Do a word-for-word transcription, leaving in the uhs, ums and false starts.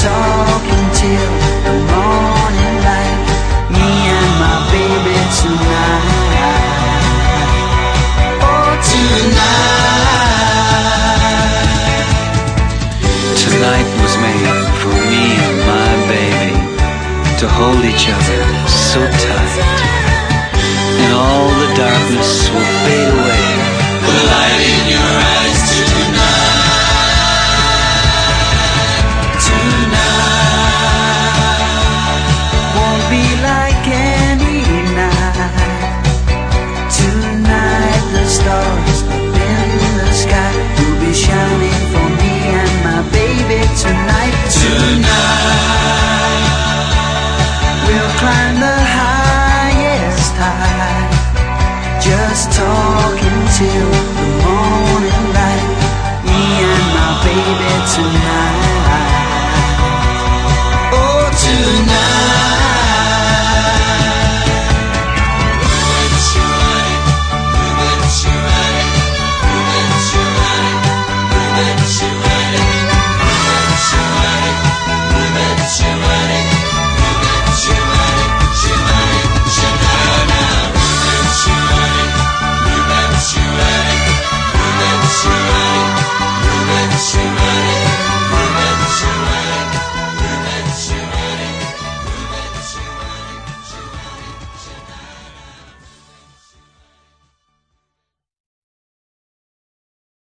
talking till the morning light. Me and my baby tonight. Oh, tonight. Tonight was made for me and my baby to hold each other so tight, and all the darkness will fade away. The light in your eyes tonight. Tonight won't be like any night. Tonight the stars up in the sky will be shining for me and my baby tonight. Tonight we'll climb the highest high, just talking till